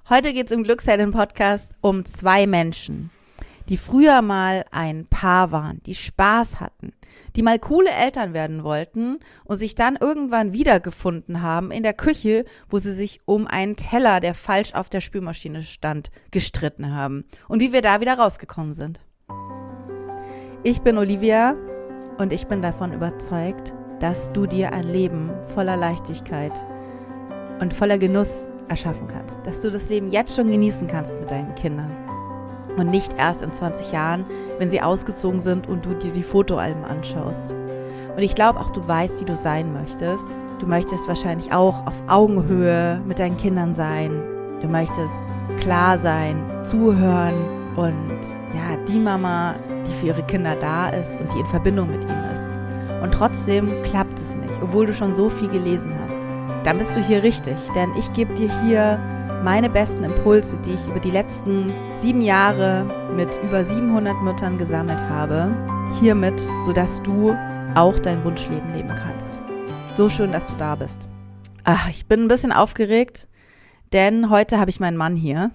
Heute geht es im Glücksheldin-Podcast um 2 Menschen, die früher mal ein Paar waren, die Spaß hatten, die mal coole Eltern werden wollten und sich dann irgendwann wiedergefunden haben in der Küche, wo sie sich um einen Teller, der falsch auf der Spülmaschine stand, gestritten haben und wie wir da wieder rausgekommen sind. Ich bin Olivia und ich bin davon überzeugt, dass du dir ein Leben voller Leichtigkeit und voller Genuss erschaffen kannst, dass du das Leben jetzt schon genießen kannst mit deinen Kindern und nicht erst in 20 Jahren, wenn sie ausgezogen sind und du dir die Fotoalben anschaust. Und ich glaube auch, du weißt, wie du sein möchtest. Du möchtest wahrscheinlich auch auf Augenhöhe mit deinen Kindern sein. Du möchtest klar sein, zuhören und ja, die Mama, die für ihre Kinder da ist und die in Verbindung mit ihnen ist. Und trotzdem klappt es nicht, obwohl du schon so viel gelesen hast. Dann bist du hier richtig, denn ich gebe dir hier meine besten Impulse, die ich über die letzten 7 Jahre mit über 700 Müttern gesammelt habe, hiermit, sodass du auch dein Wunschleben leben kannst. So schön, dass du da bist. Ach, ich bin ein bisschen aufgeregt, denn heute habe ich meinen Mann hier.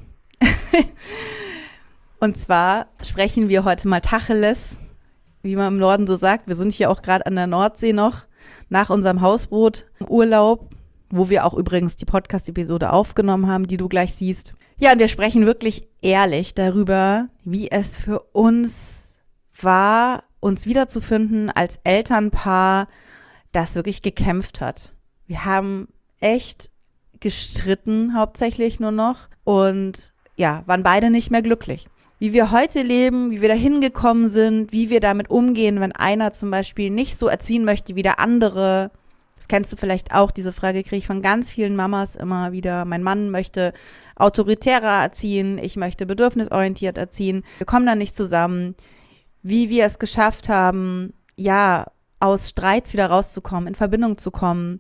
Und zwar sprechen wir heute mal Tacheles, wie man im Norden so sagt. Wir sind hier auch gerade an der Nordsee noch, nach unserem Hausboot im Urlaub, wo wir auch übrigens die Podcast-Episode aufgenommen haben, die du gleich siehst. Ja, und wir sprechen wirklich ehrlich darüber, wie es für uns war, uns wiederzufinden als Elternpaar, das wirklich gekämpft hat. Wir haben echt gestritten, hauptsächlich nur noch, und ja, waren beide nicht mehr glücklich. Wie wir heute leben, wie wir da hingekommen sind, wie wir damit umgehen, wenn einer zum Beispiel nicht so erziehen möchte wie der andere. Das kennst du vielleicht auch, diese Frage kriege ich von ganz vielen Mamas immer wieder. Mein Mann möchte autoritärer erziehen, ich möchte bedürfnisorientiert erziehen. Wir kommen da nicht zusammen. Wie wir es geschafft haben, ja, aus Streits wieder rauszukommen, in Verbindung zu kommen.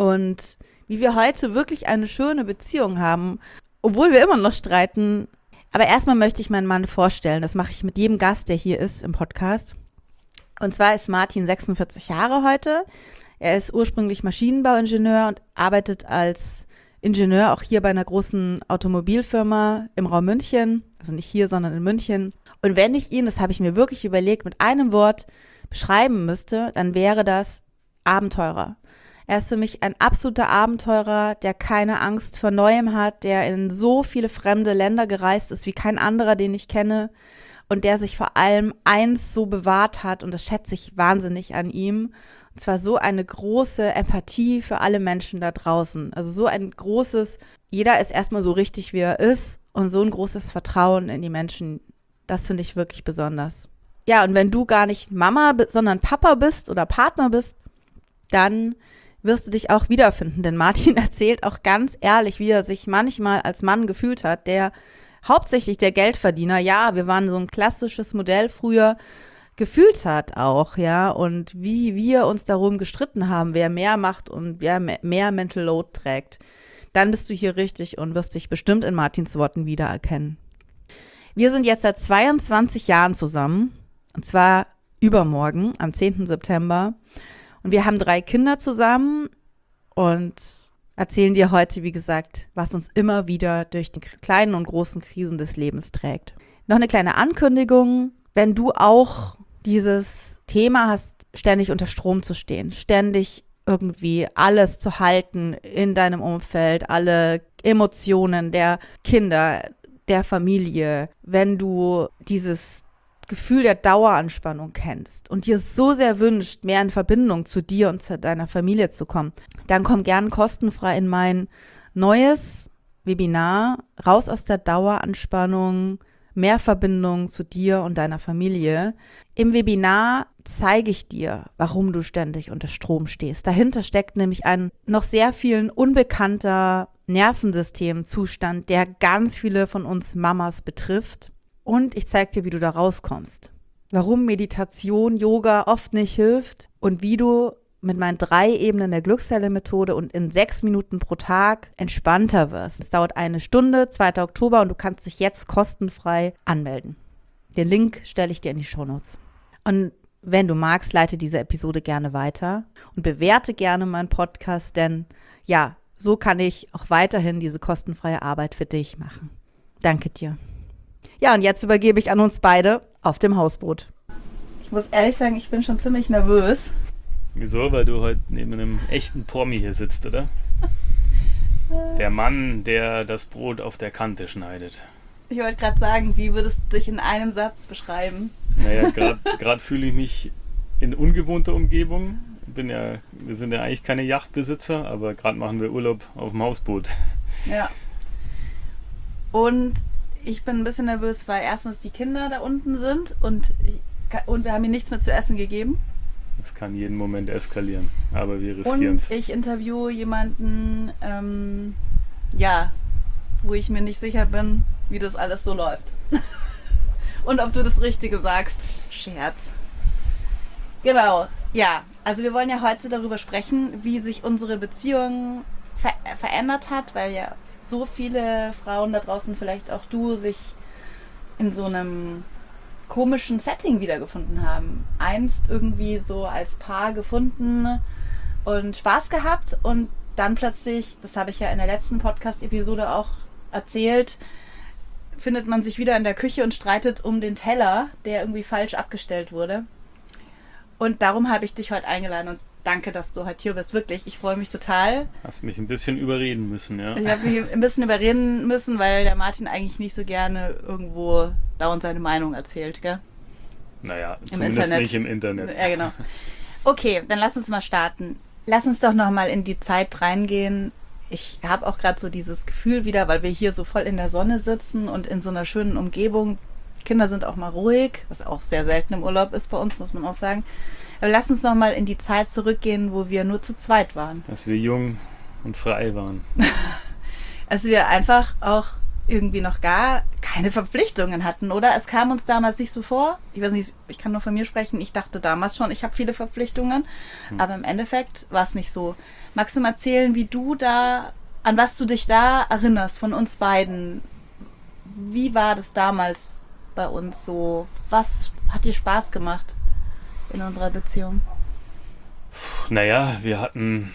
Und wie wir heute wirklich eine schöne Beziehung haben, obwohl wir immer noch streiten. Aber erstmal möchte ich meinen Mann vorstellen. Das mache ich mit jedem Gast, der hier ist im Podcast. Und zwar ist Martin 46 Jahre heute. Er ist ursprünglich Maschinenbauingenieur und arbeitet als Ingenieur auch hier bei einer großen Automobilfirma im Raum München. Also nicht hier, sondern in München. Und wenn ich ihn, das habe ich mir wirklich überlegt, mit einem Wort beschreiben müsste, dann wäre das Abenteurer. Er ist für mich ein absoluter Abenteurer, der keine Angst vor Neuem hat, der in so viele fremde Länder gereist ist wie kein anderer, den ich kenne. Und der sich vor allem eins so bewahrt hat, und das schätze ich wahnsinnig an ihm, und zwar so eine große Empathie für alle Menschen da draußen. Also so ein großes, jeder ist erstmal so richtig, wie er ist, und so ein großes Vertrauen in die Menschen, das finde ich wirklich besonders. Ja, und wenn du gar nicht Mama, sondern Papa bist oder Partner bist, dann wirst du dich auch wiederfinden, denn Martin erzählt auch ganz ehrlich, wie er sich manchmal als Mann gefühlt hat, der hauptsächlich der Geldverdiener, ja, wir waren so ein klassisches Modell früher, gefühlt hat auch, ja, und wie wir uns darum gestritten haben, wer mehr macht und wer mehr Mental Load trägt, dann bist du hier richtig und wirst dich bestimmt in Martins Worten wiedererkennen. Wir sind jetzt seit 22 Jahren zusammen, und zwar übermorgen, am 10. September, und wir haben 3 Kinder zusammen und erzählen dir heute, wie gesagt, was uns immer wieder durch die kleinen und großen Krisen des Lebens trägt. Noch eine kleine Ankündigung, wenn du auch dieses Thema hast, ständig unter Strom zu stehen, ständig irgendwie alles zu halten in deinem Umfeld, alle Emotionen der Kinder, der Familie, wenn du dieses Gefühl der Daueranspannung kennst und dir so sehr wünscht, mehr in Verbindung zu dir und zu deiner Familie zu kommen, dann komm gern kostenfrei in mein neues Webinar Raus aus der Daueranspannung, mehr Verbindung zu dir und deiner Familie. Im Webinar zeige ich dir, warum du ständig unter Strom stehst. Dahinter steckt nämlich ein noch sehr vielen unbekannter Nervensystemzustand, der ganz viele von uns Mamas betrifft. Und ich zeige dir, wie du da rauskommst. Warum Meditation, Yoga oft nicht hilft und wie du mit meinen 3 Ebenen der Glückszelle-Methode und in 6 Minuten pro Tag entspannter wirst. Es dauert 1 Stunde, 2. Oktober, und du kannst dich jetzt kostenfrai anmelden. Den Link stelle ich dir in die Shownotes. Und wenn du magst, leite diese Episode gerne weiter und bewerte gerne meinen Podcast, denn ja, so kann ich auch weiterhin diese kostenfreie Arbeit für dich machen. Danke dir. Ja, und jetzt übergebe ich an uns beide auf dem Hausboot. Ich muss ehrlich sagen, ich bin schon ziemlich nervös. Wieso? Weil du heute neben einem echten Promi hier sitzt, oder? Der Mann, der das Brot auf der Kante schneidet. Ich wollte gerade sagen, wie würdest du dich in einem Satz beschreiben? Naja, gerade fühle ich mich in ungewohnter Umgebung. Wir sind ja eigentlich keine Yachtbesitzer, aber gerade machen wir Urlaub auf dem Hausboot. Ja. Und ich bin ein bisschen nervös, weil erstens die Kinder da unten sind und wir haben ihnen nichts mehr zu essen gegeben. Das kann jeden Moment eskalieren, aber wir riskieren es. Und ich interviewe jemanden, wo ich mir nicht sicher bin, wie das alles so läuft. Und ob du das Richtige sagst. Scherz. Genau, ja. Also wir wollen ja heute darüber sprechen, wie sich unsere Beziehung verändert hat, weil ja so viele Frauen da draußen, vielleicht auch du, sich in so einem komischen Setting wiedergefunden haben. Einst irgendwie so als Paar gefunden und Spaß gehabt und dann plötzlich, das habe ich ja in der letzten Podcast-Episode auch erzählt, findet man sich wieder in der Küche und streitet um den Teller, der irgendwie falsch abgestellt wurde. Und darum habe ich dich heute eingeladen und danke, dass du heute hier bist. Wirklich, ich freue mich total. Hast mich ein bisschen überreden müssen, ja. Ich habe mich ein bisschen überreden müssen, weil der Martin eigentlich nicht so gerne irgendwo dauernd seine Meinung erzählt, gell? Naja, Im zumindest Internet. nicht im Internet. Ja, genau. Okay, dann lass uns mal starten. Lass uns doch nochmal in die Zeit reingehen. Ich habe auch gerade so dieses Gefühl wieder, weil wir hier so voll in der Sonne sitzen und in so einer schönen Umgebung. Kinder sind auch mal ruhig, was auch sehr selten im Urlaub ist bei uns, muss man auch sagen. Aber lass uns nochmal in die Zeit zurückgehen, wo wir nur zu zweit waren. Dass wir jung und frei waren. Als wir einfach auch irgendwie noch gar keine Verpflichtungen hatten, oder? Es kam uns damals nicht so vor. Ich weiß nicht, ich kann nur von mir sprechen. Ich dachte damals schon, ich habe viele Verpflichtungen. Aber im Endeffekt war es nicht so. Magst du mal erzählen, an was du dich da erinnerst von uns beiden? Wie war das damals bei uns so? Was hat dir Spaß gemacht in unserer Beziehung? Naja, wir hatten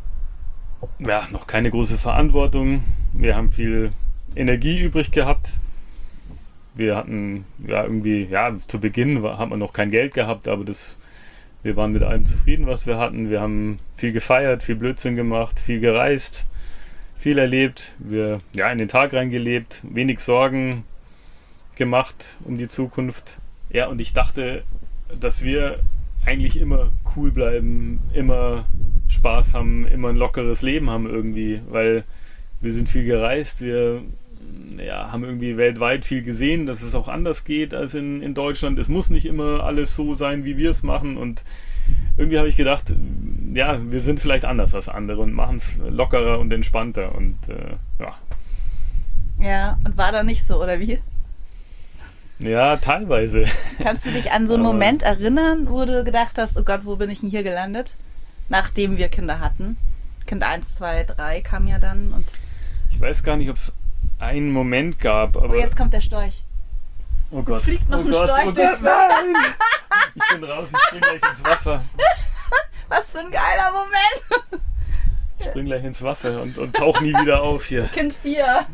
noch keine große Verantwortung. Wir haben viel Energie übrig gehabt. Wir hatten zu Beginn haben wir noch kein Geld gehabt, aber wir waren mit allem zufrieden, was wir hatten. Wir haben viel gefeiert, viel Blödsinn gemacht, viel gereist, viel erlebt. Wir in den Tag reingelebt, wenig Sorgen gemacht um die Zukunft. Ja, und ich dachte, dass wir eigentlich immer cool bleiben, immer Spaß haben, immer ein lockeres Leben haben irgendwie, weil wir sind viel gereist, wir haben irgendwie weltweit viel gesehen, dass es auch anders geht als in Deutschland. Es muss nicht immer alles so sein, wie wir es machen und irgendwie habe ich gedacht, wir sind vielleicht anders als andere und machen es lockerer und entspannter und Ja, und war da nicht so, oder wie? Ja, teilweise. Kannst du dich an so einen Moment erinnern, wo du gedacht hast, oh Gott, wo bin ich denn hier gelandet? Nachdem wir Kinder hatten. Kind 1, 2, 3 kam ja dann. Und ich weiß gar nicht, ob es einen Moment gab. Aber jetzt kommt der Storch. Oh Gott. Es fliegt noch ein Storch durchs nein! Ich bin raus, ich spring gleich ins Wasser. Was für ein geiler Moment! Ich spring gleich ins Wasser und tauch nie wieder auf hier. Kind 4.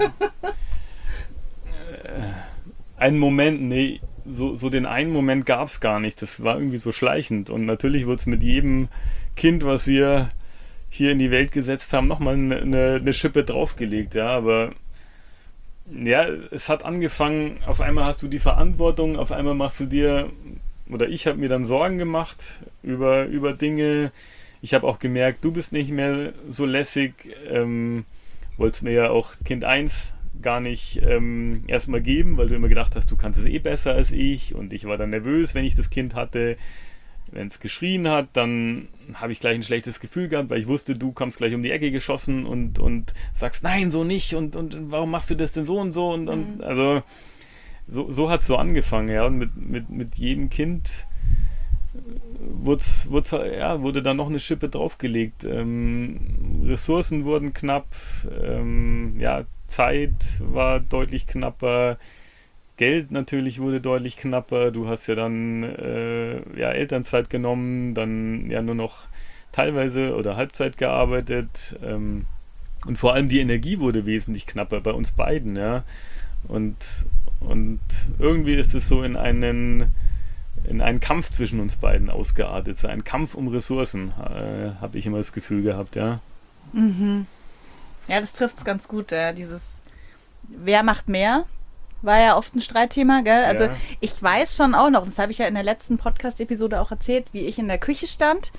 Einen Moment, nee, so den einen Moment gab es gar nicht. Das war irgendwie so schleichend. Und natürlich wird es mit jedem Kind, was wir hier in die Welt gesetzt haben, nochmal eine Schippe draufgelegt. Ja, aber es hat angefangen, auf einmal hast du die Verantwortung, auf einmal machst du ich habe mir dann Sorgen gemacht über Dinge. Ich habe auch gemerkt, du bist nicht mehr so lässig. Wolltest mir ja auch Kind 1 gar nicht erstmal geben, weil du immer gedacht hast, du kannst es eh besser als ich und ich war dann nervös, wenn ich das Kind hatte. Wenn es geschrien hat, dann habe ich gleich ein schlechtes Gefühl gehabt, weil ich wusste, du kommst gleich um die Ecke geschossen und sagst, nein, so nicht und warum machst du das denn so und so und also so hat es so angefangen, ja, und mit jedem Kind wurde dann noch eine Schippe draufgelegt. Ressourcen wurden knapp, Zeit war deutlich knapper, Geld natürlich wurde deutlich knapper. Du hast ja dann Elternzeit genommen, dann ja nur noch teilweise oder Halbzeit gearbeitet. Und vor allem die Energie wurde wesentlich knapper bei uns beiden, ja. Und irgendwie ist es so in einen Kampf zwischen uns beiden ausgeartet. So ein Kampf um Ressourcen, habe ich immer das Gefühl gehabt, ja. Mhm. Ja, das trifft es ganz gut. Dieses Wer macht mehr? War ja oft ein Streitthema, gell? Also Ja. ich weiß schon auch noch, das habe ich ja in der letzten Podcast-Episode auch erzählt, wie ich in der Küche stand,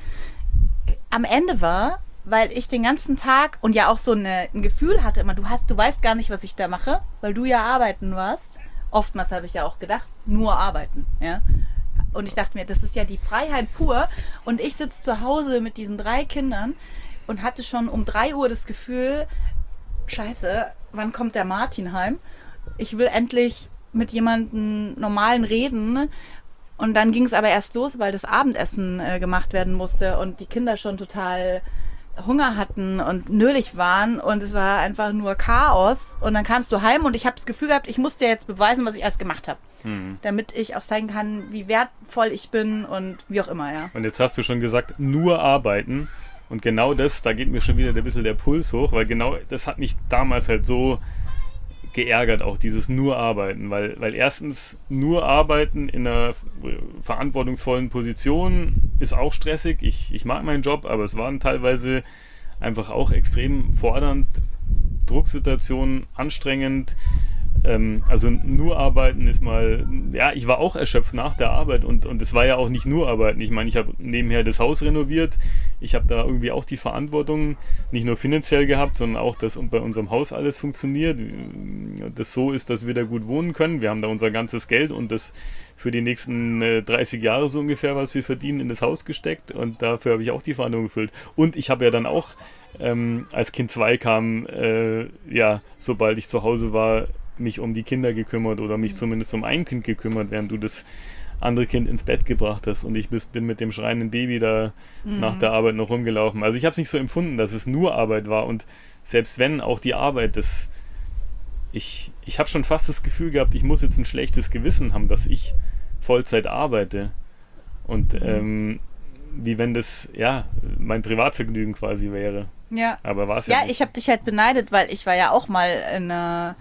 am Ende war, weil ich den ganzen Tag und ja auch so ein Gefühl hatte immer, du weißt gar nicht, was ich da mache, weil du ja arbeiten warst. Oftmals habe ich ja auch gedacht, nur arbeiten, ja. Und ich dachte mir, das ist ja die Freiheit pur. Und ich sitze zu Hause mit diesen 3 Kindern und hatte schon um 3 Uhr das Gefühl, Scheiße, wann kommt der Martin heim? Ich will endlich mit jemandem normalen reden. Und dann ging es aber erst los, weil das Abendessen gemacht werden musste und die Kinder schon total Hunger hatten und nölig waren und es war einfach nur Chaos. Und dann kamst du heim und ich habe das Gefühl gehabt, ich muss dir jetzt beweisen, was ich erst gemacht habe. Damit ich auch zeigen kann, wie wertvoll ich bin und wie auch immer, ja. Und jetzt hast du schon gesagt, nur arbeiten. Und genau das, da geht mir schon wieder ein bisschen der Puls hoch, weil genau das hat mich damals halt so geärgert, auch dieses nur arbeiten, weil erstens nur arbeiten in einer verantwortungsvollen Position ist auch stressig. Ich mag meinen Job, aber es waren teilweise einfach auch extrem fordernd, Drucksituationen, anstrengend. Also nur arbeiten ist mal, ja, ich war auch erschöpft nach der Arbeit und es war ja auch nicht nur arbeiten. Ich meine, ich habe nebenher das Haus renoviert, ich habe da irgendwie auch die Verantwortung nicht nur finanziell gehabt, sondern auch, dass bei unserem Haus alles funktioniert, das so ist, dass wir da gut wohnen können. Wir haben da unser ganzes Geld und das für die nächsten 30 Jahre so ungefähr, was wir verdienen, in das Haus gesteckt und dafür habe ich auch die Verantwortung gefüllt. Und ich habe ja dann auch, als Kind 2 kam, ja, sobald ich zu Hause war, mich um die Kinder gekümmert oder mich zumindest um ein Kind gekümmert, während du das andere Kind ins Bett gebracht hast und ich bin mit dem schreienden Baby da nach der Arbeit noch rumgelaufen. Also ich habe es nicht so empfunden, dass es nur Arbeit war und selbst wenn auch die Arbeit, ich habe schon fast das Gefühl gehabt, ich muss jetzt ein schlechtes Gewissen haben, dass ich Vollzeit arbeite und wie wenn das ja mein Privatvergnügen quasi wäre. Ja. Aber war es ja Ja, nicht. ich habe dich halt beneidet, weil ich war ja auch mal in einer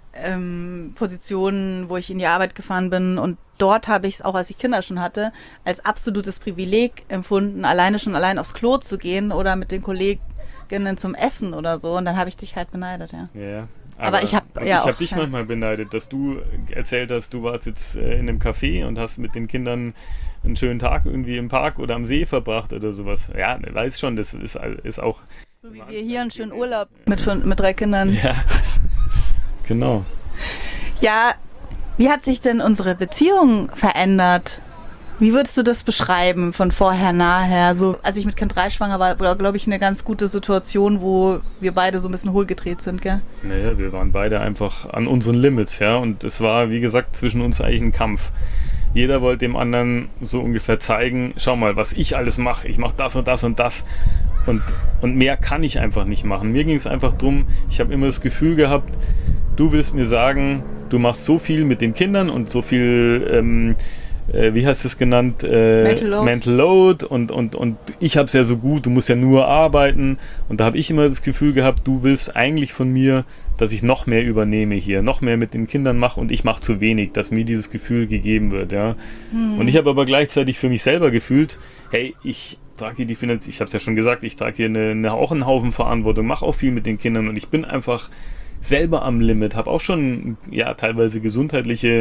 Position, wo ich in die Arbeit gefahren bin und dort habe ich es auch, als ich Kinder schon hatte, als absolutes Privileg empfunden, allein aufs Klo zu gehen oder mit den Kolleginnen zum Essen oder so und dann habe ich dich halt beneidet, ja. Ja, Aber ich habe ich auch, habe dich manchmal beneidet, dass du erzählt hast, du warst jetzt in einem Café und hast mit den Kindern einen schönen Tag irgendwie im Park oder am See verbracht oder sowas. Ja, weiß schon, das ist auch... so wie wir hier einen schönen Urlaub mit 3 Kindern. Ja, genau. Ja, wie hat sich denn unsere Beziehung verändert? Wie würdest du das beschreiben von vorher, nachher? So, als ich mit Kind 3 schwanger war, glaube ich, eine ganz gute Situation, wo wir beide so ein bisschen hohlgedreht sind, gell? Naja, wir waren beide einfach an unseren Limits, ja, und es war, wie gesagt, zwischen uns eigentlich ein Kampf. Jeder wollte dem anderen so ungefähr zeigen, schau mal, was ich alles mache. Ich mache das und das und das. Und mehr kann ich einfach nicht machen. Mir ging es einfach darum, ich habe immer das Gefühl gehabt, du willst mir sagen, du machst so viel mit den Kindern und so viel, wie hast du es genannt? Mental Load und ich habe es ja so gut, du musst ja nur arbeiten. Und da habe ich immer das Gefühl gehabt, du willst eigentlich von mir, dass ich noch mehr übernehme hier, noch mehr mit den Kindern mache und ich mache zu wenig, dass mir dieses Gefühl gegeben wird. Ja. Und ich habe aber gleichzeitig für mich selber gefühlt, hey, ich trage hier die Finanz, ich habe es ja schon gesagt, ich trage hier auch einen Haufen Verantwortung, mache auch viel mit den Kindern und ich bin einfach selber am Limit, habe auch schon ja teilweise gesundheitliche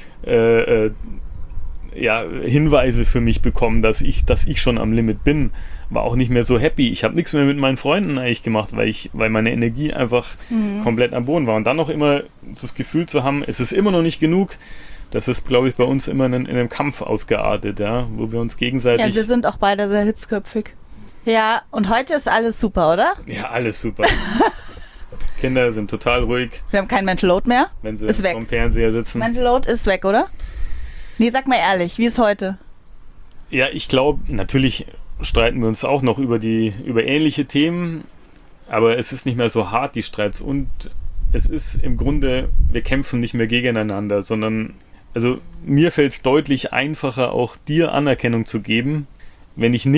Hinweise für mich bekommen, dass ich schon am Limit bin, war auch nicht mehr so happy. Ich habe nichts mehr mit meinen Freunden eigentlich gemacht, weil meine Energie einfach komplett am Boden war. Und dann noch immer das Gefühl zu haben, es ist immer noch nicht genug. Das ist, glaube ich, bei uns immer in einem Kampf ausgeartet, ja, wo wir uns gegenseitig... Ja, wir sind auch beide sehr hitzköpfig. Ja, und heute ist alles super, oder? Ja, alles super. Kinder sind total ruhig. Wir haben kein Mental Load mehr. Wenn sie ist weg. vom Fernseher sitzen. Mental Load ist weg, oder? Nee, sag mal ehrlich, wie ist heute? Ja, ich glaube, natürlich streiten wir uns auch noch über ähnliche Themen, aber es ist nicht mehr so hart, die Streits. Und es ist im Grunde, wir kämpfen nicht mehr gegeneinander, sondern, also mir fällt es deutlich einfacher, auch dir Anerkennung zu geben, wenn ich nicht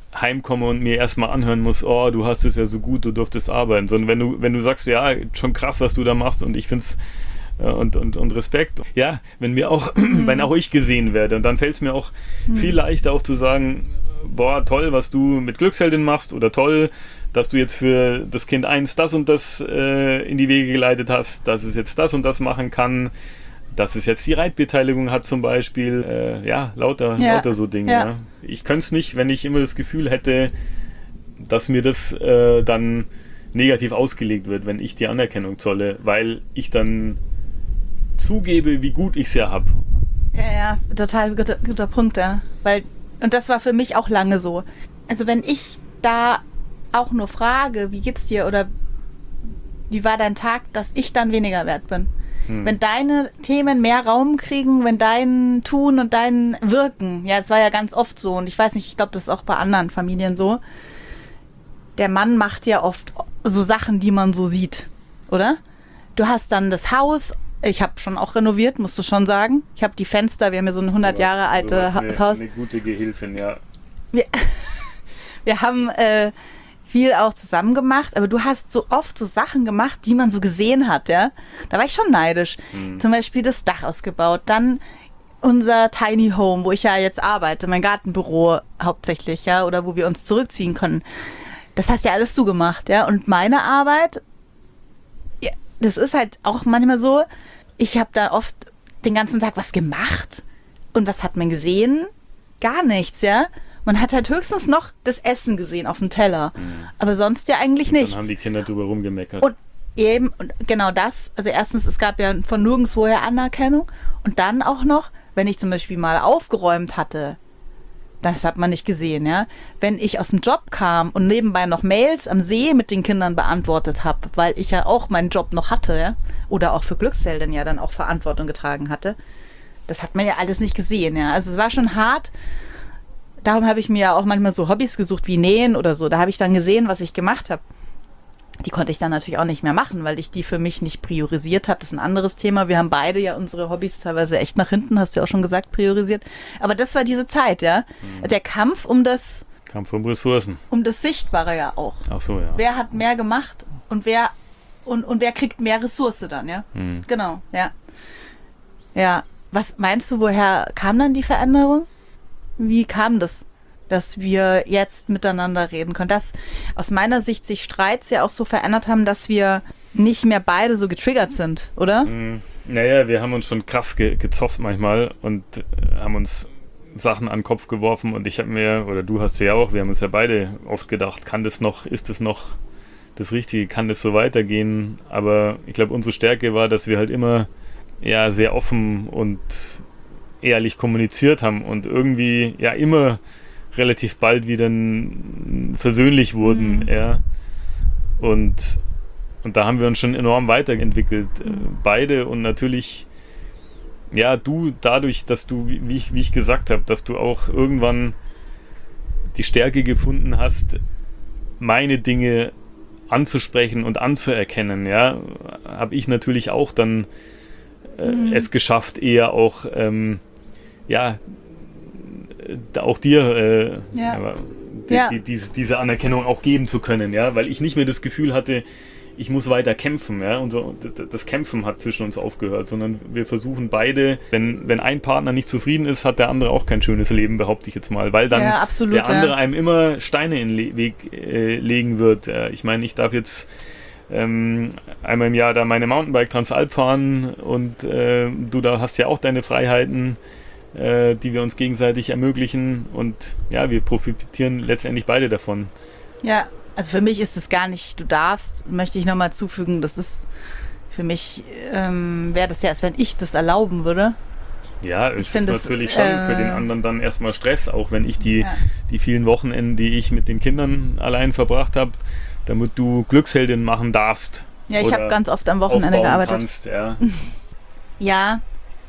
heimkomme und mir erstmal anhören muss, oh, du hast es ja so gut, du durftest arbeiten, sondern wenn du sagst, ja, schon krass, was du da machst und ich finde es und Respekt. Ja, wenn auch ich gesehen werde und dann fällt es mir auch viel leichter auch zu sagen, boah, toll, was du mit Glücksheldin machst oder toll, dass du jetzt für das Kind 1 das und das in die Wege geleitet hast, dass es jetzt das und das machen kann, dass es jetzt die Reitbeteiligung hat zum Beispiel. Lauter so Dinge. Ja. Ja. Ich könnte es nicht, wenn ich immer das Gefühl hätte, dass mir das dann negativ ausgelegt wird, wenn ich die Anerkennung zolle, weil ich dann zugebe, wie gut ich es ja habe. Ja, total guter Punkt, ja. Und das war für mich auch lange so. Also wenn ich da auch nur frage, wie geht's dir oder wie war dein Tag, dass ich dann weniger wert bin. Wenn deine Themen mehr Raum kriegen, wenn dein Tun und dein Wirken, ja, es war ja ganz oft so und ich weiß nicht, ich glaube, das ist auch bei anderen Familien so, der Mann macht ja oft so Sachen, die man so sieht, oder? Du hast dann das Haus, ich habe schon auch renoviert, musst du schon sagen. Ich habe die Fenster, wir haben ja so ein 100 Jahre altes Haus. Eine gute Gehilfin, ja. Wir haben viel auch zusammen gemacht, aber du hast so oft so Sachen gemacht, die man so gesehen hat, ja. Da war ich schon neidisch. Zum Beispiel das Dach ausgebaut, dann unser Tiny Home, wo ich ja jetzt arbeite, mein Gartenbüro hauptsächlich, ja, oder wo wir uns zurückziehen können. Das hast ja alles du gemacht, ja. Und meine Arbeit, ja, das ist halt auch manchmal so, ich habe da oft den ganzen Tag was gemacht und was hat man gesehen? Gar nichts, ja. Man hat halt höchstens noch das Essen gesehen auf dem Teller. Aber sonst ja eigentlich nichts. Dann haben die Kinder drüber rumgemeckert. Und eben, und genau das, also erstens, es gab ja von nirgendwoher Anerkennung. Und dann auch noch, wenn ich zum Beispiel mal aufgeräumt hatte, das hat man nicht gesehen, ja. Wenn ich aus dem Job kam und nebenbei noch Mails am See mit den Kindern beantwortet habe, weil ich ja auch meinen Job noch hatte, ja, oder auch für Glücksheldin ja dann auch Verantwortung getragen hatte, das hat man ja alles nicht gesehen, ja. Also es war schon hart. Darum habe ich mir ja auch manchmal so Hobbys gesucht wie Nähen oder so. Da habe ich dann gesehen, was ich gemacht habe. Die konnte ich dann natürlich auch nicht mehr machen, weil ich die für mich nicht priorisiert habe. Das ist ein anderes Thema. Wir haben beide ja unsere Hobbys teilweise echt nach hinten, hast du ja auch schon gesagt, priorisiert. Aber das war diese Zeit, ja. Der Kampf um Ressourcen. Um das Sichtbare ja auch. Ach so, ja. Wer hat mehr gemacht und wer kriegt mehr Ressource dann, ja. Genau, ja. Ja, was meinst du, woher kam dann die Veränderung? Wie kam das, dass wir jetzt miteinander reden können? Dass aus meiner Sicht sich Streits ja auch so verändert haben, dass wir nicht mehr beide so getriggert sind, oder? Naja, wir haben uns schon krass gezofft manchmal und haben uns Sachen an den Kopf geworfen und ich habe mir, oder du hast ja auch, wir haben uns ja beide oft gedacht, ist das noch das Richtige, kann das so weitergehen? Aber ich glaube, unsere Stärke war, dass wir halt immer ja sehr offen und ehrlich kommuniziert haben und irgendwie ja immer relativ bald wieder versöhnlich wurden, ja. Und da haben wir uns schon enorm weiterentwickelt, beide und natürlich ja, du dadurch, dass du, wie ich gesagt habe, dass du auch irgendwann die Stärke gefunden hast, meine Dinge anzusprechen und anzuerkennen, ja, habe ich natürlich auch dann es geschafft, eher auch auch dir diese Anerkennung auch geben zu können, ja, weil ich nicht mehr das Gefühl hatte, ich muss weiter kämpfen, ja, und so, das Kämpfen hat zwischen uns aufgehört, sondern wir versuchen beide, wenn ein Partner nicht zufrieden ist, hat der andere auch kein schönes Leben, behaupte ich jetzt mal, weil dann der andere einem immer Steine in den Weg legen wird. Ich meine, ich darf jetzt einmal im Jahr da meine Mountainbike Transalp fahren und du da hast ja auch deine Freiheiten, die wir uns gegenseitig ermöglichen und ja, wir profitieren letztendlich beide davon. Ja, also für mich ist es gar nicht, du darfst, möchte ich nochmal zufügen, das ist für mich, wäre das ja, als wenn ich das erlauben würde. Ja, es ist natürlich schon für den anderen dann erstmal Stress, auch wenn ich die vielen Wochenenden, die ich mit den Kindern allein verbracht habe, damit du Glücksheldin machen darfst. Ja, ich habe ganz oft am Wochenende gearbeitet. Kannst, ja. Ja.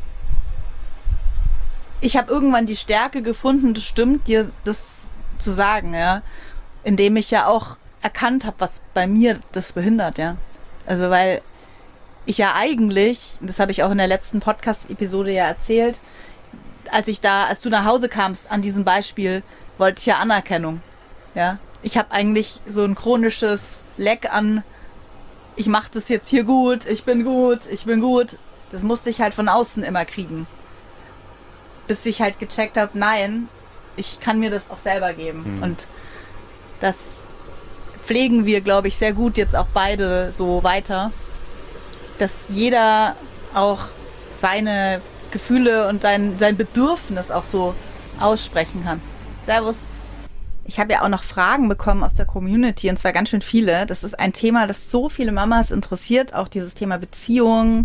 Ich habe irgendwann die Stärke gefunden, das stimmt, dir das zu sagen, ja. Indem ich ja auch erkannt habe, was bei mir das behindert, ja. Also weil ich ja eigentlich, das habe ich auch in der letzten Podcast-Episode ja erzählt, als du nach Hause kamst, an diesem Beispiel, wollte ich ja Anerkennung. Ja, ich habe eigentlich so ein chronisches Leck an, ich mache das jetzt hier gut, ich bin gut, ich bin gut. Das musste ich halt von außen immer kriegen. Bis ich halt gecheckt habe, nein, ich kann mir das auch selber geben. Und das pflegen wir, glaube ich, sehr gut jetzt auch beide so weiter, dass jeder auch seine Gefühle und sein Bedürfnis auch so aussprechen kann. Servus. Ich habe ja auch noch Fragen bekommen aus der Community, und zwar ganz schön viele. Das ist ein Thema, das so viele Mamas interessiert, auch dieses Thema Beziehung.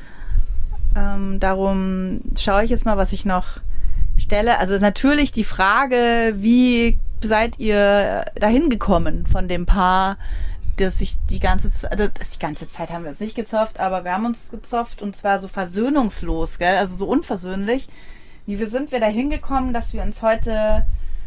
Darum schaue ich jetzt mal, was ich noch stelle. Also natürlich die Frage, wie seid ihr dahin gekommen von dem Paar, dass sich die ganze Zeit haben wir uns nicht gezofft, aber wir haben uns gezofft, und zwar so versöhnungslos, gell? Also so unversöhnlich. Wie sind wir dahin gekommen, dass wir heute,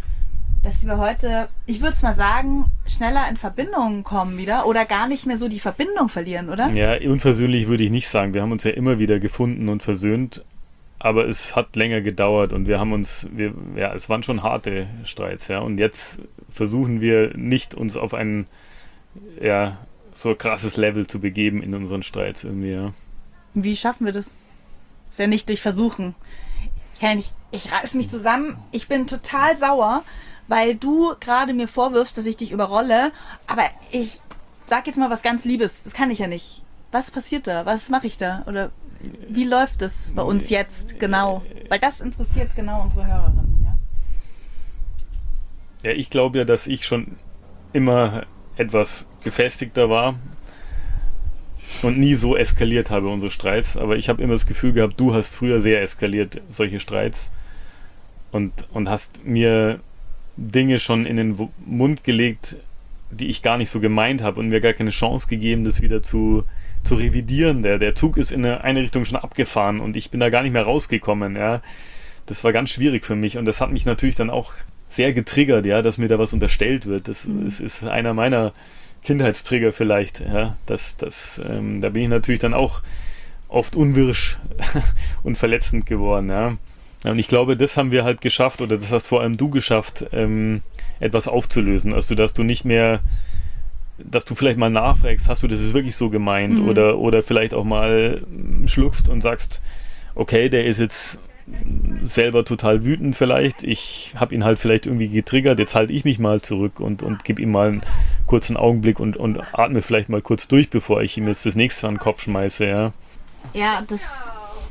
ich würde es mal sagen, schneller in Verbindung kommen wieder oder gar nicht mehr so die Verbindung verlieren, oder? Ja, unversöhnlich würde ich nicht sagen. Wir haben uns ja immer wieder gefunden und versöhnt, aber es hat länger gedauert und es waren schon harte Streits, ja. Und jetzt versuchen wir nicht, uns auf ein so krasses Level zu begeben in unseren Streits irgendwie, ja. Wie schaffen wir das? Ist ja nicht durch Versuchen. Ich reiß mich zusammen, ich bin total sauer, weil du gerade mir vorwirfst, dass ich dich überrolle, aber ich sag jetzt mal was ganz Liebes, das kann ich ja nicht. Was passiert da? Was mache ich da? Oder wie läuft es bei uns jetzt genau? Weil das interessiert genau unsere Hörerinnen, ja. Ja, ich glaube ja, dass ich schon immer etwas gefestigter war und nie so eskaliert habe, unsere Streits. Aber ich habe immer das Gefühl gehabt, du hast früher sehr eskaliert, solche Streits. Und hast mir Dinge schon in den Mund gelegt, die ich gar nicht so gemeint habe und mir gar keine Chance gegeben, das wieder zu revidieren. Der Zug ist in eine Richtung schon abgefahren und ich bin da gar nicht mehr rausgekommen. Ja. Das war ganz schwierig für mich und das hat mich natürlich dann auch sehr getriggert, ja, dass mir da was unterstellt wird. Das ist einer meiner Kindheitstrigger vielleicht. Ja. Da bin ich natürlich dann auch oft unwirsch und verletzend geworden. Ja. Und ich glaube, das haben wir halt geschafft, oder das hast vor allem du geschafft, etwas aufzulösen. Also, dass du nicht mehr, dass du vielleicht mal nachfragst, hast du das ist wirklich so gemeint? Oder vielleicht auch mal schluckst und sagst, okay, der ist jetzt selber total wütend vielleicht. Ich habe ihn halt vielleicht irgendwie getriggert, jetzt halte ich mich mal zurück und gebe ihm mal einen kurzen Augenblick und atme vielleicht mal kurz durch, bevor ich ihm jetzt das nächste an den Kopf schmeiße, ja. Ja, das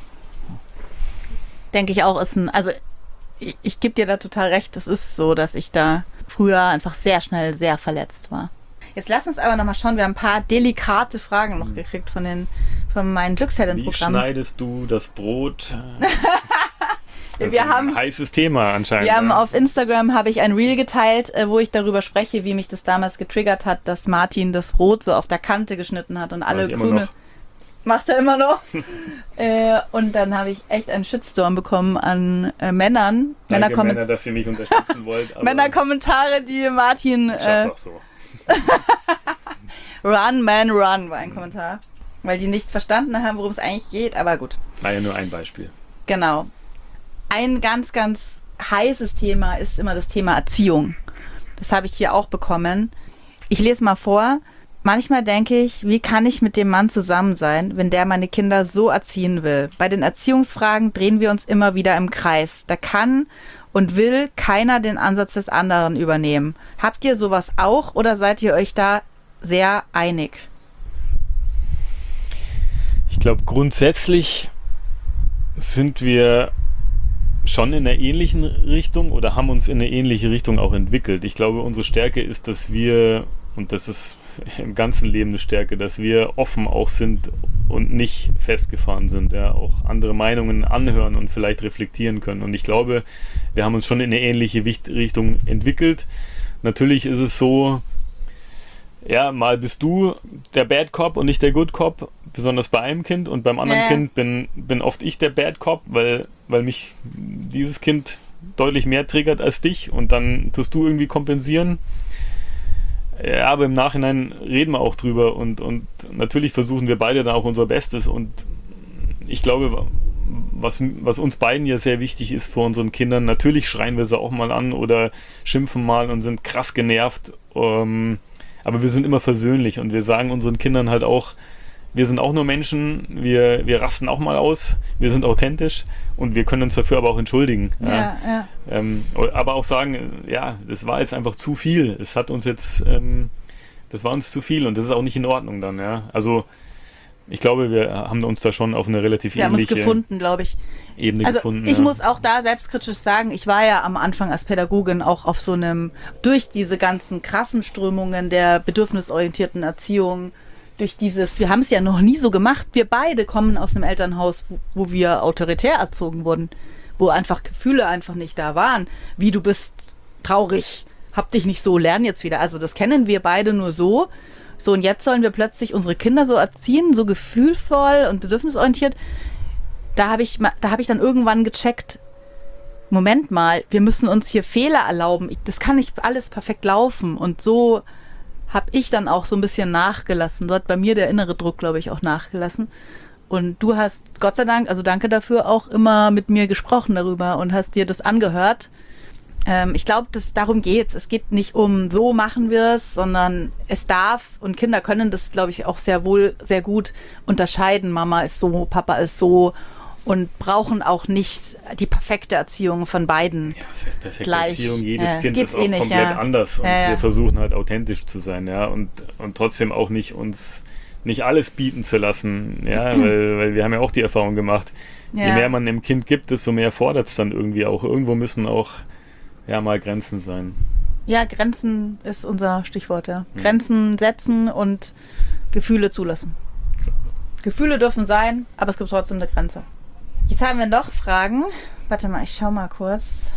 denke ich auch, also ich gebe dir da total recht, es ist so, dass ich da früher einfach sehr schnell sehr verletzt war. Jetzt lass uns aber nochmal schauen, wir haben ein paar delikate Fragen noch gekriegt von meinen Glückshelden-Programmen. Wie schneidest du das Brot? Ein heißes Thema anscheinend. Wir haben auf Instagram habe ich ein Reel geteilt, wo ich darüber spreche, wie mich das damals getriggert hat, dass Martin das Brot so auf der Kante geschnitten hat und alle grüne... Macht er immer noch. Und dann habe ich echt einen Shitstorm bekommen an Männern. Männer, dass ihr mich unterstützen wollt. Männerkommentare, die Martin... Ich schaff's auch so. Run, man, run, war ein Kommentar. Weil die nicht verstanden haben, worum es eigentlich geht, aber gut. War ja nur ein Beispiel. Genau. Ein ganz, ganz heißes Thema ist immer das Thema Erziehung. Das habe ich hier auch bekommen. Ich lese mal vor. Manchmal denke ich, wie kann ich mit dem Mann zusammen sein, wenn der meine Kinder so erziehen will? Bei den Erziehungsfragen drehen wir uns immer wieder im Kreis. Da kann und will keiner den Ansatz des anderen übernehmen. Habt ihr sowas auch oder seid ihr euch da sehr einig? Ich glaube, grundsätzlich sind wir schon in einer ähnlichen Richtung oder haben uns in eine ähnliche Richtung auch entwickelt. Ich glaube, unsere Stärke ist, dass wir, und das ist im ganzen Leben eine Stärke, dass wir offen auch sind und nicht festgefahren sind, ja, auch andere Meinungen anhören und vielleicht reflektieren können. Und ich glaube, wir haben uns schon in eine ähnliche Richtung entwickelt. Natürlich ist es so, ja, mal bist du der Bad Cop und nicht der Good Cop, besonders bei einem Kind, und beim anderen Kind bin oft ich der Bad Cop, weil mich dieses Kind deutlich mehr triggert als dich, und dann tust du irgendwie kompensieren. Ja, aber im Nachhinein reden wir auch drüber und natürlich versuchen wir beide dann auch unser Bestes, und ich glaube, was uns beiden ja sehr wichtig ist vor unseren Kindern, natürlich schreien wir sie auch mal an oder schimpfen mal und sind krass genervt, aber wir sind immer versöhnlich und wir sagen unseren Kindern halt auch, wir sind auch nur Menschen, wir rasten auch mal aus, wir sind authentisch und wir können uns dafür aber auch entschuldigen. Ja. Aber auch sagen, ja, das war jetzt einfach zu viel. Es hat uns jetzt, das war uns zu viel und das ist auch nicht in Ordnung dann. Ja. Also ich glaube, wir haben uns da schon auf eine relativ ähnliche... Wir haben uns gefunden, glaube ich. Ebene gefunden. Ich muss auch da selbstkritisch sagen, ich war ja am Anfang als Pädagogin auch auf so einem, durch diese ganzen krassen Strömungen der bedürfnisorientierten Erziehung, durch dieses, wir haben es ja noch nie so gemacht, wir beide kommen aus einem Elternhaus, wo wir autoritär erzogen wurden, wo einfach Gefühle einfach nicht da waren, wie du bist traurig, hab dich nicht so, lern jetzt wieder. Also das kennen wir beide nur so. So, und jetzt sollen wir plötzlich unsere Kinder so erziehen, so gefühlvoll und bedürfnisorientiert. Da habe ich dann irgendwann gecheckt, Moment mal, wir müssen uns hier Fehler erlauben. Das kann nicht alles perfekt laufen. Und so habe ich dann auch so ein bisschen nachgelassen. Du hat bei mir der innere Druck, glaube ich, auch nachgelassen. Und du hast, Gott sei Dank, also danke dafür, auch immer mit mir gesprochen darüber und hast dir das angehört. Ich glaube, darum geht's. Es geht nicht um, so machen wir es, sondern es darf, und Kinder können das, glaube ich, auch sehr gut unterscheiden. Mama ist so, Papa ist so, und brauchen auch nicht die perfekte Erziehung von beiden. Ja, das heißt perfekte gleich. Erziehung. Jedes Kind ist auch nicht, komplett anders. Und wir versuchen halt authentisch zu sein, ja, und trotzdem auch nicht uns nicht alles bieten zu lassen, ja, weil wir haben ja auch die Erfahrung gemacht, je mehr man dem Kind gibt, desto mehr fordert es dann irgendwie auch. Irgendwo müssen auch mal Grenzen sein. Ja, Grenzen ist unser Stichwort, ja. Grenzen setzen und Gefühle zulassen. Gefühle dürfen sein, aber es gibt trotzdem eine Grenze. Jetzt haben wir noch Fragen. Warte mal, ich schau mal kurz.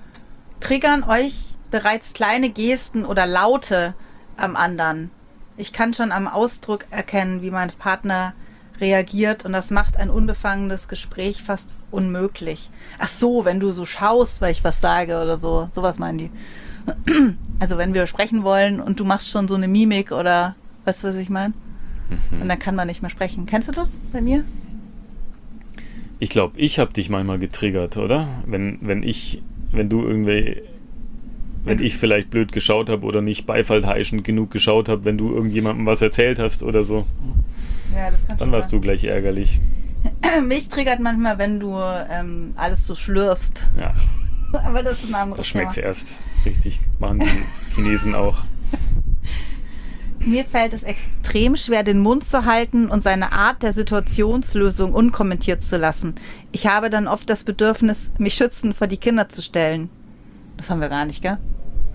Triggern euch bereits kleine Gesten oder Laute am anderen? Ich kann schon am Ausdruck erkennen, wie mein Partner reagiert, und das macht ein unbefangenes Gespräch fast unmöglich. Ach so, wenn du so schaust, weil ich was sage oder so. Sowas meinen die. Also wenn wir sprechen wollen und du machst schon so eine Mimik oder, weißt du, was ich meine? Und dann kann man nicht mehr sprechen. Kennst du das bei mir? Ich glaube, ich habe dich manchmal getriggert, oder? Wenn ich vielleicht blöd geschaut habe oder nicht beifallheischend genug geschaut habe, wenn du irgendjemandem was erzählt hast oder so. Ja, das kann dann warst du gleich ärgerlich. Mich triggert manchmal, wenn du alles so schlürfst. Ja. Aber das ist ein anderes Thema. Das schmeckt's erst. Richtig. Machen die Chinesen auch. Mir fällt es extrem schwer, den Mund zu halten und seine Art der Situationslösung unkommentiert zu lassen. Ich habe dann oft das Bedürfnis, mich schützend vor die Kinder zu stellen. Das haben wir gar nicht, gell?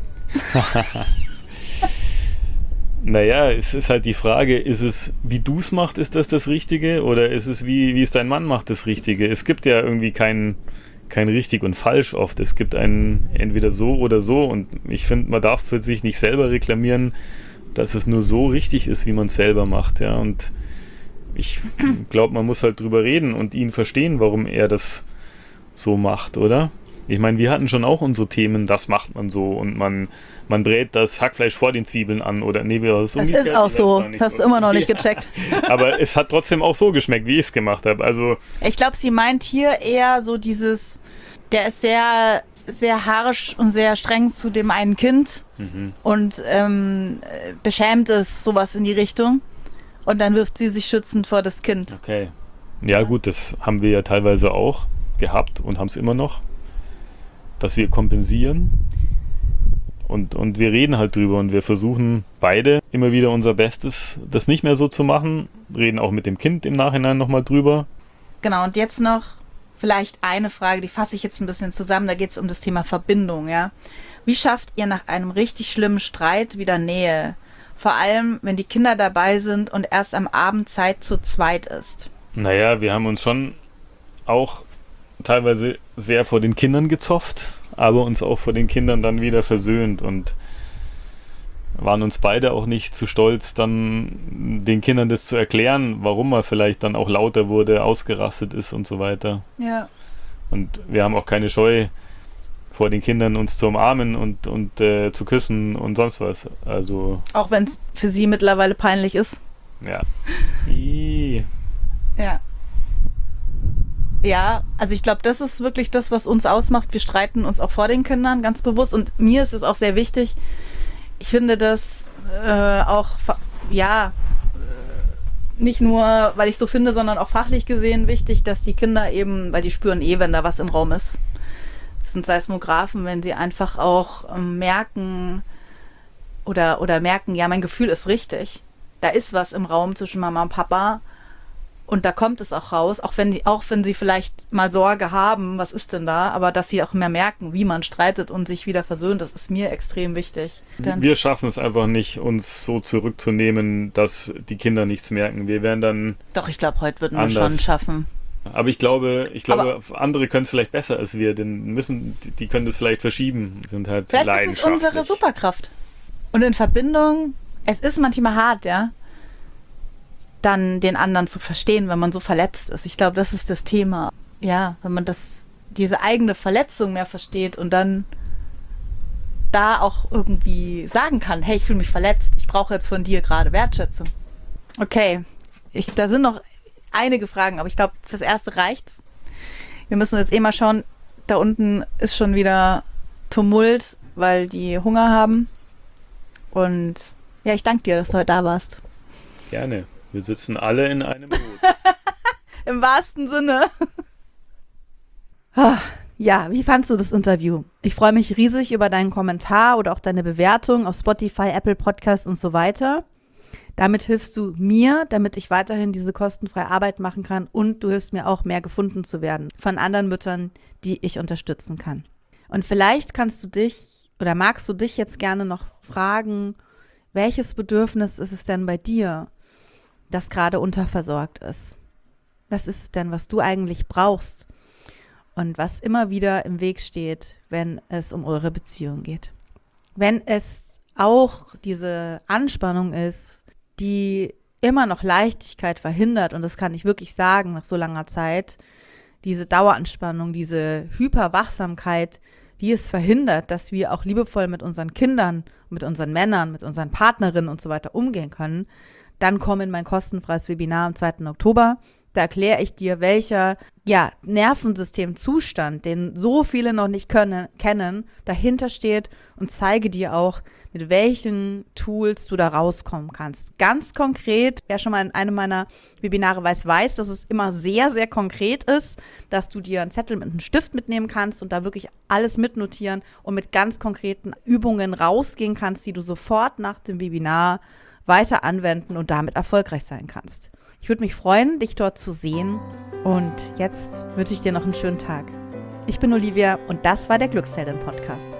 Naja, es ist halt die Frage, ist es, wie du es machst, ist das Richtige? Oder ist es, wie es dein Mann macht, das Richtige? Es gibt ja irgendwie kein richtig und falsch oft. Es gibt einen entweder so oder so. Und ich finde, man darf für sich nicht selber reklamieren, dass es nur so richtig ist, wie man es selber macht. Ja? Und ich glaube, man muss halt drüber reden und ihn verstehen, warum er das so macht, oder? Ich meine, wir hatten schon auch unsere Themen, das macht man so, und man brät das Hackfleisch vor den Zwiebeln an, oder nee, das ist auch so, das hast du immer noch nicht gecheckt. Aber es hat trotzdem auch so geschmeckt, wie ich es gemacht habe. Also ich glaube, sie meint hier eher so dieses, der ist sehr, sehr harsch und sehr streng zu dem einen Kind und beschämt es, sowas in die Richtung, und dann wirft sie sich schützend vor das Kind. Okay. Ja gut, das haben wir ja teilweise auch gehabt und haben es immer noch, dass wir kompensieren, und wir reden halt drüber und wir versuchen beide immer wieder unser Bestes, das nicht mehr so zu machen, reden auch mit dem Kind im Nachhinein nochmal drüber. Genau, und jetzt noch vielleicht eine Frage, die fasse ich jetzt ein bisschen zusammen, da geht es um das Thema Verbindung, ja. Wie schafft ihr nach einem richtig schlimmen Streit wieder Nähe? Vor allem, wenn die Kinder dabei sind und erst am Abend Zeit zu zweit ist. Naja, wir haben uns schon auch teilweise sehr vor den Kindern gezofft, aber uns auch vor den Kindern dann wieder versöhnt und waren uns beide auch nicht zu stolz, dann den Kindern das zu erklären, warum er vielleicht dann auch lauter wurde, ausgerastet ist und so weiter. Ja. Und wir haben auch keine Scheu, vor den Kindern uns zu umarmen und zu küssen und sonst was. Also auch wenn es für sie mittlerweile peinlich ist. Ja. Ja. Ja, also ich glaube, das ist wirklich das, was uns ausmacht. Wir streiten uns auch vor den Kindern ganz bewusst. Und mir ist es auch sehr wichtig. Ich finde das nicht nur, weil ich so finde, sondern auch fachlich gesehen wichtig, dass die Kinder eben, weil die spüren wenn da was im Raum ist. Das sind Seismographen, wenn sie einfach auch merken oder merken, ja, mein Gefühl ist richtig. Da ist was im Raum zwischen Mama und Papa. Und da kommt es auch raus, auch wenn sie vielleicht mal Sorge haben, was ist denn da, aber dass sie auch mehr merken, wie man streitet und sich wieder versöhnt, das ist mir extrem wichtig. Wir schaffen es einfach nicht, uns so zurückzunehmen, dass die Kinder nichts merken. Wir werden dann Doch, ich glaube, heute würden wir schon schaffen. Aber ich glaube, andere können es vielleicht besser als wir, denn die können das vielleicht verschieben, sind halt vielleicht leidenschaftlich. Vielleicht ist es unsere Superkraft. Und in Verbindung, es ist manchmal hart, ja, dann den anderen zu verstehen, wenn man so verletzt ist. Ich glaube, das ist das Thema. Ja, wenn man diese eigene Verletzung mehr versteht und dann da auch irgendwie sagen kann, hey, ich fühle mich verletzt, ich brauche jetzt von dir gerade Wertschätzung. Okay, da sind noch einige Fragen, aber ich glaube, fürs Erste reicht's. Wir müssen jetzt mal schauen, da unten ist schon wieder Tumult, weil die Hunger haben. Und ja, ich danke dir, dass du heute da warst. Gerne. Wir sitzen alle in einem Boot. Im wahrsten Sinne. Ja, wie fandst du das Interview? Ich freue mich riesig über deinen Kommentar oder auch deine Bewertung auf Spotify, Apple Podcasts und so weiter. Damit hilfst du mir, damit ich weiterhin diese kostenfreie Arbeit machen kann und du hilfst mir auch, mehr gefunden zu werden von anderen Müttern, die ich unterstützen kann. Und vielleicht magst du dich jetzt gerne noch fragen, welches Bedürfnis ist es denn bei dir, das gerade unterversorgt ist? Was ist es denn, was du eigentlich brauchst und was immer wieder im Weg steht, wenn es um eure Beziehung geht? Wenn es auch diese Anspannung ist, die immer noch Leichtigkeit verhindert, und das kann ich wirklich sagen nach so langer Zeit, diese Daueranspannung, diese Hyperwachsamkeit, die es verhindert, dass wir auch liebevoll mit unseren Kindern, mit unseren Männern, mit unseren Partnerinnen und so weiter umgehen können, dann komm in mein kostenfreies Webinar am 2. Oktober. Da erkläre ich dir, welcher Nervensystemzustand, den so viele noch nicht kennen, dahinter steht und zeige dir auch, mit welchen Tools du da rauskommen kannst. Ganz konkret, wer schon mal in einem meiner Webinare weiß, dass es immer sehr, sehr konkret ist, dass du dir einen Zettel mit einem Stift mitnehmen kannst und da wirklich alles mitnotieren und mit ganz konkreten Übungen rausgehen kannst, die du sofort nach dem Webinar weiter anwenden und damit erfolgreich sein kannst. Ich würde mich freuen, dich dort zu sehen und jetzt wünsche ich dir noch einen schönen Tag. Ich bin Olivia und das war der Glücksheldin-Podcast.